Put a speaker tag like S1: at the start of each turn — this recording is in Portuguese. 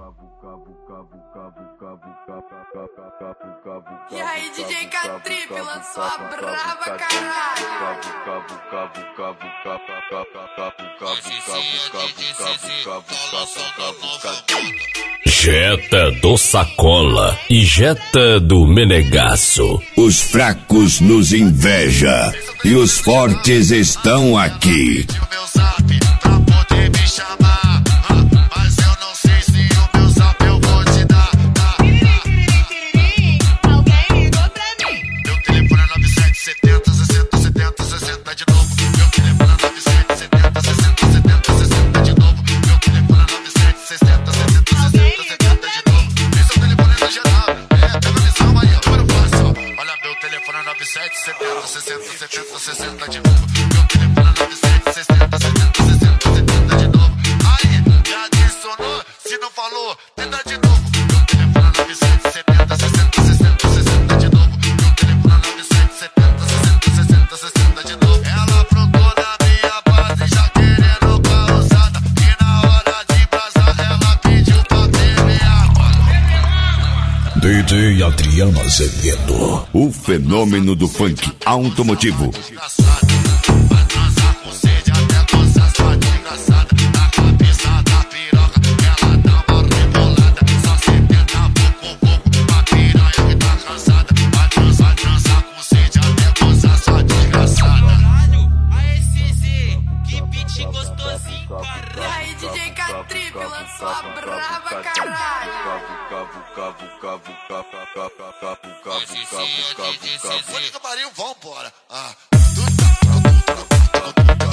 S1: E aí, DJ K-Trip lançou a brava, caralho.
S2: Jetta do Sacola e Jetta do Menegasso.
S3: Os fracos nos inveja e os fortes estão aqui. DJ Adriano Azevedo, o fenômeno do funk automotivo.
S1: E aí, DJ K-Trip lançou a brava, caralho.
S4: Vambora.